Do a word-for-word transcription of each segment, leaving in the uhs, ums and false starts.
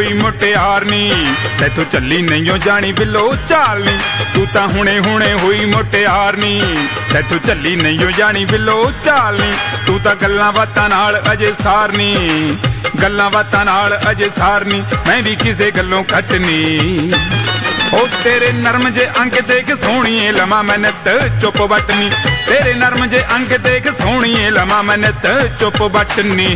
कोई मुटियार नी, तैथों चली नहीं जानी बिलो चाल नी। तू तां हुणे हुणे हुई मुटियार नी, तैथों चली नहीं जानी बिलो चाल नी। तू तां गल्लां बातां नाल अजे सारनी, गल्लां बातां नाल अजे सारनी। मैं भी किसे गल्लों घटनी। ओ तेरे नरम जे अंग देख सोहणीए लमा मैं नित चुप बटनी। तेरे नरम जे अंग देख सोहणीए लमा मैं नित चुप बटनी।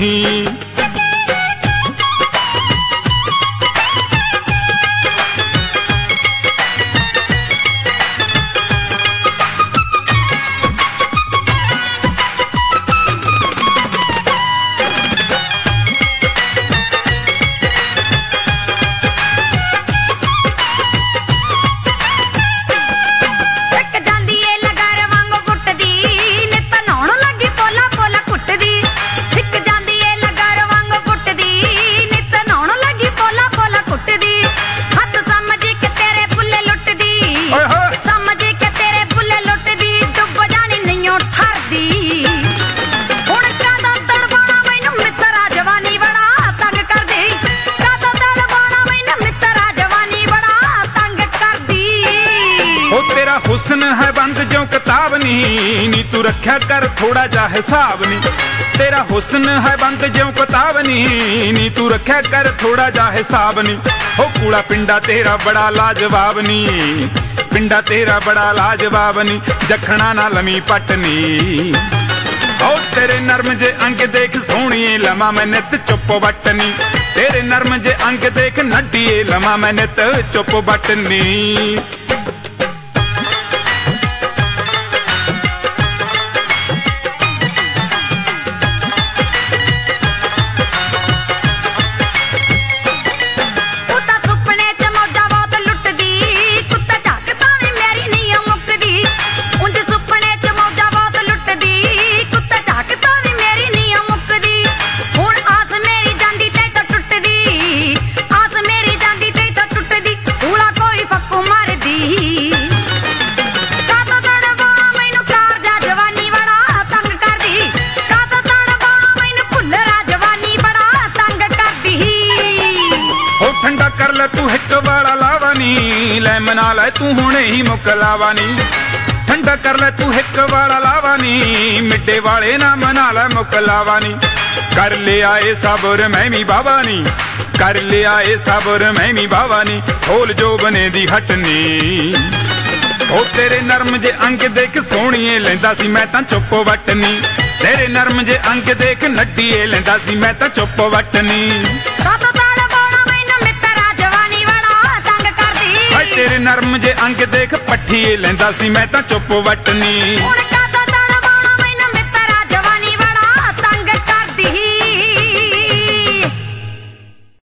हुस्न है बंद जो किताब नी, नी तू रख्या कर थोड़ा जा हिसाब नी। तेरा हुस्न है बंद जो किताब नी, नी तू रख्या कर थोड़ा जा हिसाब नी। हो कूड़ा पिंडा तेरा बड़ा लाजवाब नी, पिंडा तेरा बड़ा लाजवाब नी। जखना ना लमी पटनी। हो तेरे नरम जे अंग देख सोहणीए लमा मैं नित चुप बटनी। तेरे नरम जे अंग देख नड्डीए लमा मैं नित चुप बटनी। तू हिक वाला लावा नी, लै मना लै तू हुणे ही मुक लावा नी। ठंडा कर लै तू हिक वाला लावा नी, मिड्डे वाले ना मना लै मुक लावा नी। कर ले आए साबर मैं भी बाबा नी, कर ले आए साबर मैं भी बाबा नी। खोल जो बने दी हटनी। ओ तेरे नरम जे अंग देख सोहणीए लैंदा सी मैं तां चुप वटनी। तेरे नरम जे अंग देख नड्डीए लैंदा सी मैं तां चुप वटनी। तेरे नरम जे अंग देख पट्ठीए लैंदा सी मैं तां चुप वटनी।